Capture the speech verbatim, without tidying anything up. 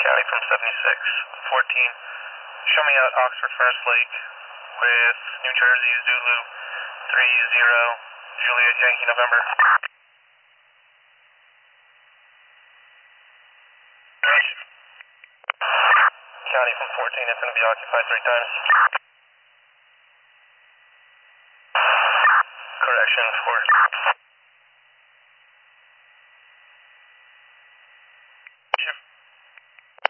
County from seventy-six, fourteen. Show me out Oxford First Lake with New Jersey Zulu three zero, Juliet Yankee November. County from fourteen, it's going to be occupied three times. Correction, four.